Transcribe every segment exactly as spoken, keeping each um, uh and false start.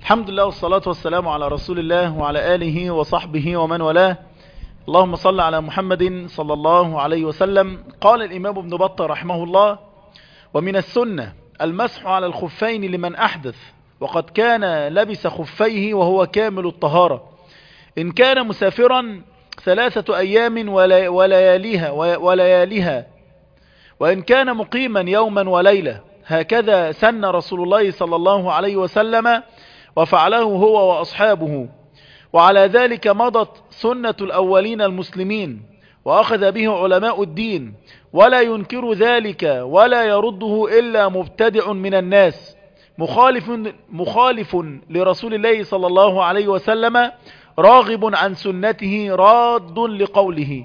الحمد لله والصلاة والسلام على رسول الله وعلى آله وصحبه ومن والاه. اللهم صل على محمد صلى الله عليه وسلم. قال الإمام ابن بطة رحمه الله: ومن السنة المسح على الخفين لمن أحدث، وقد كان لبس خفيه وهو كامل الطهارة، إن كان مسافرا ثلاثة أيام ولياليها, ولياليها وإن كان مقيما يوما وليلة، هكذا سن رسول الله صلى الله عليه وسلم وفعله هو وأصحابه، وعلى ذلك مضت سنة الأولين المسلمين، وأخذ به علماء الدين، ولا ينكر ذلك ولا يرده إلا مبتدع من الناس مخالف, مخالف لرسول الله صلى الله عليه وسلم، راغب عن سنته راد لقوله.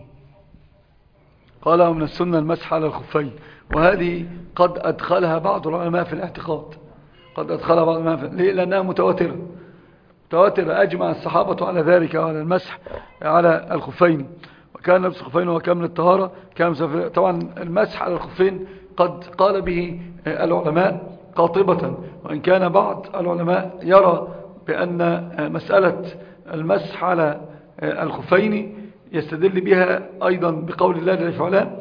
قال: ومن السنة المسح على الخفين، وهذه قد أدخلها بعض العلماء في الاعتقاد، قد أدخلها بعض العلماء في... ليه؟ لأنها متواترة متواترة أجمع الصحابة على ذلك، على المسح على الخفين، وكان لبس الخفين هو كامل الطهارة. كان طبعا المسح على الخفين قد قال به العلماء قاطبة، وإن كان بعض العلماء يرى بأن مسألة المسح على الخفين يستدل بها أيضا بقول الله جل وعلا: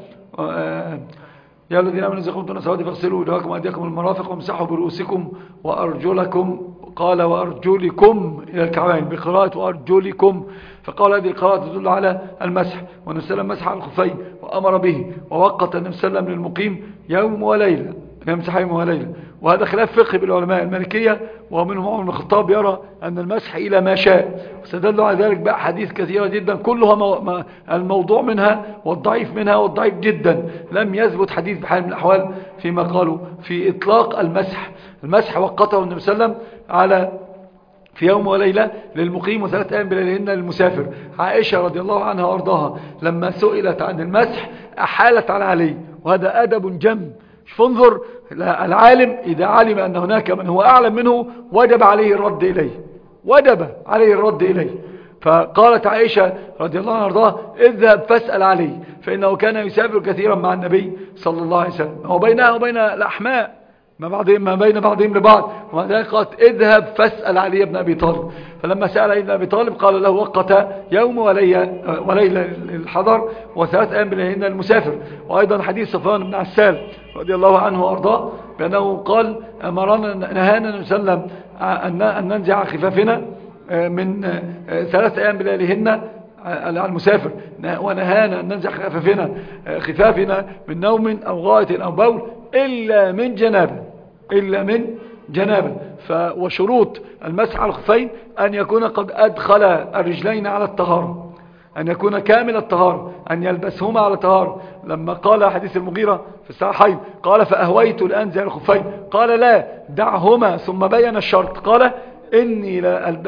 يا الذين آمنوا إذا قمتم إلى الصلاة فاغسلوا وجوهكم وأيديكم المرافق وامسحوا برؤوسكم وأرجلكم. قال: وأرجلكم إلى الكعبين، بقراءة وأرجلكم، فقال هذه القراءة تدل على المسح. والنبي صلى الله عليه وسلم مسح على الخفين وأمر به، ووقت النبي صلى الله عليه وسلم للمقيم يوم وليلة، يمسح يوم وليلة. وهذا خلاف فقه بالعلماء المالكية، ومنهم عمر بن الخطاب يرى أن المسح إلى ما شاء، واستدلوا على ذلك بأحاديث كثيرة جدا، كلها مو... الموضوع منها والضعيف منها والضعيف جدا، لم يثبت حديث بحال من الأحوال فيما قالوا في إطلاق المسح. المسح وقته النبي صلى الله عليه وسلم على في يوم وليلة للمقيم، وثلاث أيام بليلهن للمسافر. عائشة رضي الله عنها وارضاها لما سئلت عن المسح أحالت على علي، وهذا أدب جم. فانظر، العالم إذا علم أن هناك من هو أعلم منه وجب عليه الرد إليه، وجب عليه الرد إليه. فقالت عائشة رضي الله عنها وارضاها: اذهب فاسأل عليه، فإنه كان يسافر كثيرا مع النبي صلى الله عليه وسلم، وبينها وبين الأحماء ما بعضهم ما بين بعضهم لبعض. ومع ذلك قالت: اذهب فاسأل علي بن أبي طالب. فلما سأل علي بن أبي طالب قال له: وقت يوم وليلة وليلة للحضر وثلاث أيام بليلهن للمسافر. وأيضا حديث صفوان بن عسال رضي الله عنه وأرضاه بأنه قال: أمرنا نهانا النبي صلى الله عليه وسلم أن ننزع خفافنا من ثلاث أيام بليلهن على المسافر، ونهانا أن ننزع خفافنا خفافنا من نوم أو غائط أو بول إلا من جنابه، إلا من جنابه. وشروط المسح على الخفين أن يكون قد أدخل الرجلين على الطهارة، أن يكون كامل الطهارة، أن يلبسهما على طهارة. لما قال حديث المغيرة في الصحيحين قال: فأهويت لأنزع الخفين، قال: لا، دعهما، ثم بين الشرط قال: إني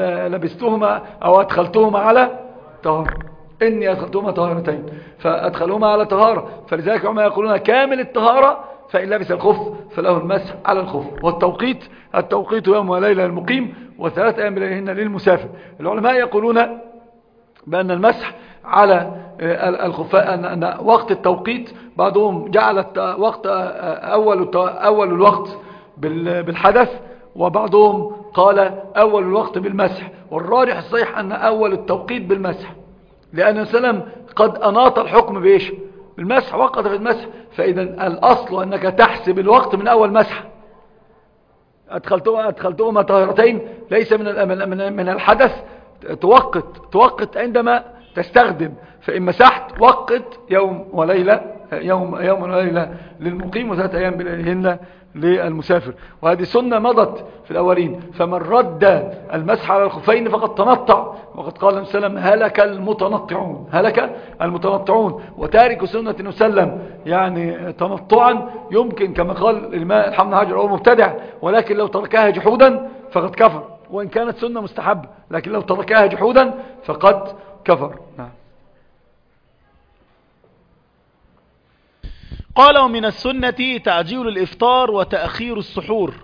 لبستهما أو أدخلتهما على طهارة، إني أدخلتهما طهارتين، فأدخلهما على طهارة. فلذلك هم يقولون كامل الطهارة، فإن لبس الخف فله المسح على الخف. والتوقيت التوقيت يوم وليلة للمقيم، وثلاث أيام بليلهن للمسافر. العلماء يقولون بأن المسح على الخفاء أن وقت التوقيت، بعضهم جعل وقت أول أول الوقت بالحدث، وبعضهم قال أول الوقت بالمسح. والراجح الصحيح أن أول التوقيت بالمسح، لأن السلام قد أناط الحكم بإيش؟ بالمسح، وقت في المسح. فإذا الأصل أنك تحسب الوقت من أول مسح. أدخلتهما أدخلتهما طاهرتين، ليس من من الحدث. توقت توقت عندما تستخدم، فإن مسحت وقت يوم وليلة يوم يوم وليلة للمقيم، وثلاث أيام بليلهن للمسافر. وهذه سنة مضت في الأولين. فمن رد المسح على الخفين فقد تنطع، وقد قال النبي صلى الله عليه وسلم: هلك المتنطعون، هلك المتنطعون. وتارك سنة النبي صلى الله عليه وسلم يعني تنطعا يمكن كما قال الإمام الحافظ بن حجر هو مبتدع، ولكن لو تركها جحودا فقد كفر، وإن كانت سنة مستحبة، لكن لو تركها جحودا فقد كفر. نعم. قال: ومن السنة تعجيل الإفطار وتأخير السحور.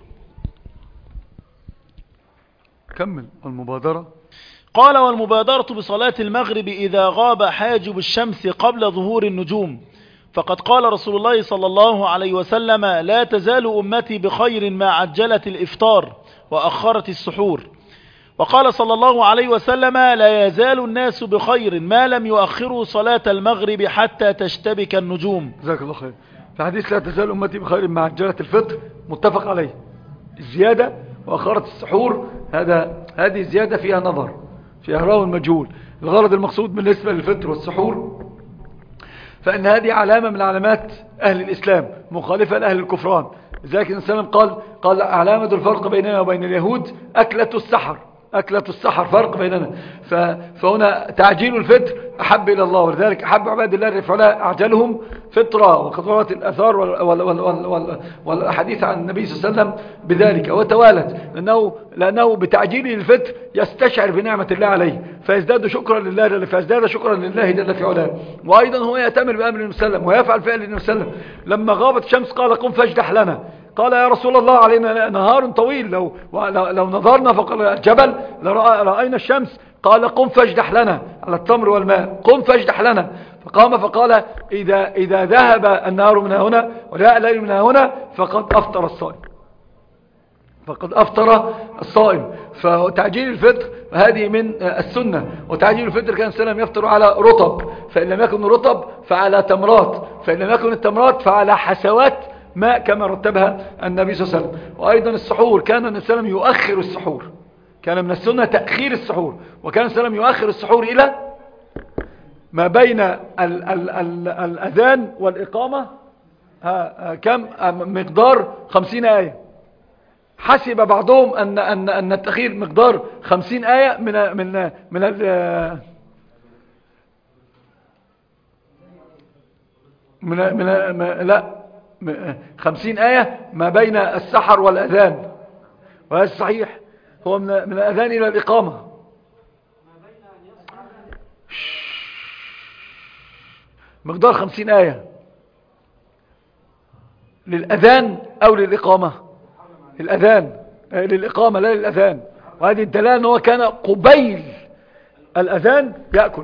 كمل. المبادرة. قال: والمبادرة بصلاة المغرب إذا غاب حاجب الشمس قبل ظهور النجوم، فقد قال رسول الله صلى الله عليه وسلم: لا تزال أمتي بخير ما عجلت الإفطار وأخرت السحور. وقال صلى الله عليه وسلم لا يزال الناس بخير ما لم يؤخروا صلاة المغرب حتى تشتبك النجوم. جزاك الله خير. في حديث لا تزال أمتي بخير مع عجلة الفطر متفق عليه. الزيادة وأخرة السحور هذا هذه زيادة فيها نظر، فيها راوي المجهول. الغرض المقصود بالنسبة للفطر والسحور فإن هذه علامة من علامات أهل الإسلام مخالفة لأهل الكفران. لذلك النبي صلى الله عليه وسلم قال قال علامة الفرق بيننا وبين اليهود أكلة السحر، أكلة السحر فرق بيننا. فهنا تعجيل الفطر أحب إلى الله، ولذلك أحب عباد الله الرفعلاء أعجلهم فطرة، وقد روت الأثار والحديث عن النبي صلى الله عليه وسلم بذلك وتوالت، لأنه, لأنه بتعجيله الفطر يستشعر بنعمة الله عليه فيزداد شكرا لله، فيزداد شكرا لله جل في علاه. وأيضا هو يأتمر بأمر النبي صلى الله عليه وسلم ويفعل فعل النبي صلى الله عليه وسلم. لما غابت الشمس قال قم فاجدح لنا، قال يا رسول الله علينا نهار طويل، لو, لو نظرنا فوق الجبل لرأينا الشمس. قال قم فاجدح لنا على التمر والماء، قم فاجدح لنا. فقام فقال إذا, إذا ذهب النهار من هنا وجاء الليل من هنا فقد أفطر الصائم، فقد أفطر الصائم. فتعجيل الفطر هذه من السنة. وتعجيل الفطر كان السلام يفطر على رطب، فإن لم يكن رطب فعلى تمرات، فإن لم يكن التمرات فعلى حسوات ماء كما رتبها النبي صلى الله عليه وسلم. وأيضا السحور كان النبي صلى الله عليه وسلم يؤخر السحور، كان من السنة تأخير السحور، وكان النبي صلى الله عليه وسلم يؤخر السحور إلى ما بين ال ال ال الأذان والإقامة كم مقدار خمسين آية. حسب بعضهم أن أن أن التأخير مقدار خمسين آية من من من من, من لا خمسين آية ما بين السحر والأذان، وهذا صحيح هو من من الأذان إلى الإقامة مقدار خمسين آية للأذان أو للإقامة، للأذان للإقامة لا للأذان. وهذه الدلالة أنه كان قبيل الأذان يأكل.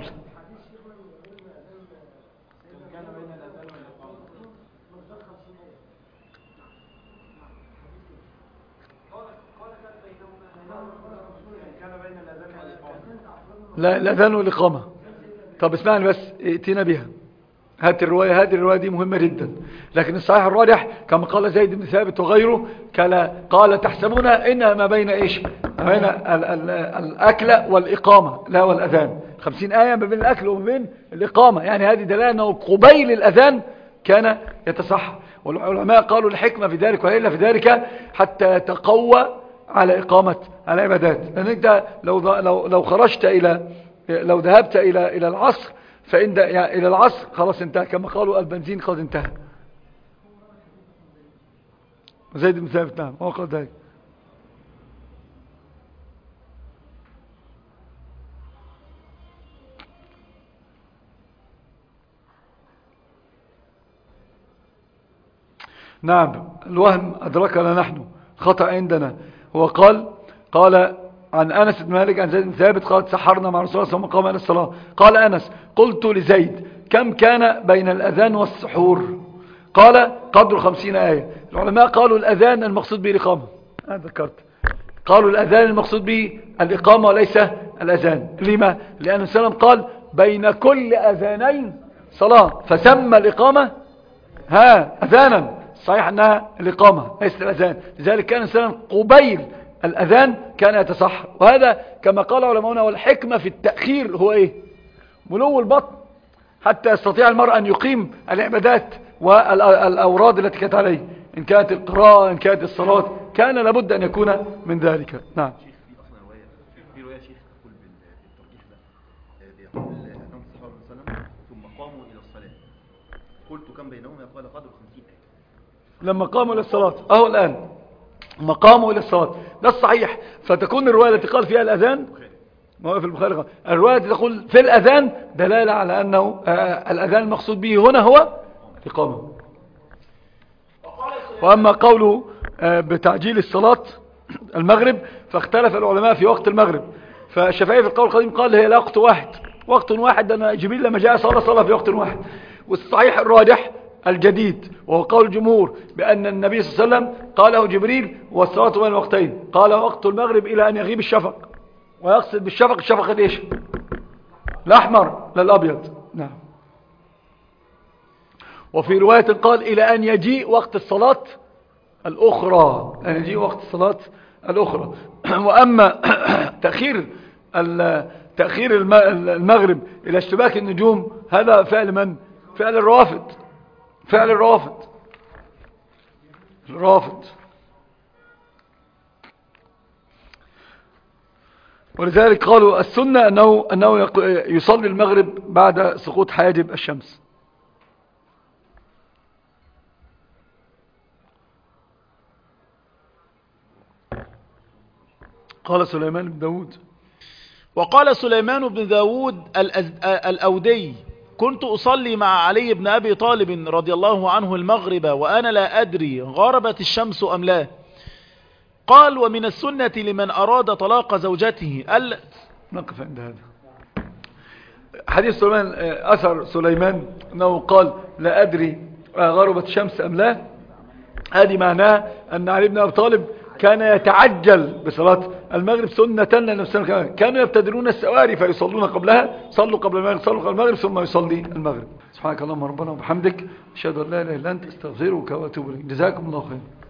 لا الأذان والإقامة. طب اسمعني بس ائتنا بها، هات الرواية، هذه الرواية دي مهمة جدا. لكن الصحيح الراجح كما قال زيد بن ثابت وغيره قال تحسبون إنها ما بين إيش، ما بين الأكل والإقامة لا والأذان. خمسين آية ما بين الأكل وما بين الإقامة، يعني هذه دلالة أنه قبيل الأذان كان يتصحى. والعلماء قالوا الحكمة في ذلك وإلا في ذلك حتى يتقوى على إقامة على عبادات. لأن أنت لو, لو, لو خرجت إلى لو ذهبت إلى إلى العصر فإن يعني إلى العصر خلاص انتهى، كما قالوا البنزين قد انتهى. زيد بن ثابت نعم هو قال ذلك. نعم الوهم أدركنا نحن، خطأ عندنا. هو قال قال عن أنس بن مالك عن زيد بن ثابت قال سحرنا مع رسول الله صلى الله عليه وسلم قام إلى الصلاة. قال أنس قلت لزيد كم كان بين الأذان والسحور؟ قال قدر خمسين آية. العلماء قالوا الأذان المقصود به الإقامة، أنا ذكرت قالوا الأذان المقصود به الإقامة وليس الأذان. لما؟ لأن السلام قال بين كل أذانين صلاة فسمى الإقامة ها أذانا، صحيح أنها الإقامة ليست الأذان. لذلك كان السلام قبيل الأذان كان يتصحر. وهذا كما قال علماؤنا والحكمة في التأخير هو إيه؟ ملو البطن حتى يستطيع المرء أن يقيم العبادات والأوراد التي كانت عليه، إن كانت القراءة إن كانت الصلاة، كان لابد أن يكون من ذلك. نعم في رواية شيخ تقول بالترجيح ده بيقول أنهم صحابة وسلم ثم قاموا إلى الصلاة قلت كم بينهم يقول قدر خمسين آية لما قاموا إلى الصلاة أهو الآن مقاموا إلى الصلاة ده الصحيح. فتكون الرواية التي قال فيها الأذان ما في البخاري، الرواية التي تقول في الأذان دلالة على أنه آه الأذان المقصود به هنا هو الإقامة. وأما قوله آه بتعجيل الصلاة المغرب فاختلف العلماء في وقت المغرب. فالشافعي في القول القديم قال هي لا وقت واحد، وقت واحد أن جبريل لما جاء صلى صلى في وقت واحد. والصحيح الراجح الجديد وهو قول الجمهور بأن النبي صلى الله عليه وسلم قاله جبريل والصلاة بين الوقتين، قال وقت المغرب إلى أن يغيب الشفق، ويقصد بالشفق الشفق ايش؟ الأحمر لا الأبيض. نعم. وفي رواية قال إلى أن يجيء وقت الصلاة الأخرى، أن يجيء وقت الصلاة الأخرى. وأما تأخير تأخير المغرب إلى اشتباك النجوم هذا فعل من؟ فعل الروافض، فعل الروافض الروافض. ولذلك قالوا السنة أنه, أنه يصلي المغرب بعد سقوط حاجب الشمس. قال سليمان بن داود. وقال سليمان بن داود الأودي كنت أصلي مع علي بن أبي طالب رضي الله عنه المغرب وأنا لا أدري غربت الشمس أم لا. قال ومن السنة لمن أراد طلاق زوجته ال... نقف عند هذا حديث سليمان. أثر سليمان أنه قال لا أدري غربت الشمس أم لا، هذه معناه أن علي بن أبي طالب كان يتعجل بصلاة المغرب سنة لنفسه، كانوا يبتدرون السواري فيصلون قبلها، صلوا قبل المغرب صلوا قبل المغرب ثم يصلي المغرب. سبحانك اللهم ربنا وبحمدك أشهد أن لا إله إلا أنت أستغفرك وأتوب إليك. جزاكم الله خير.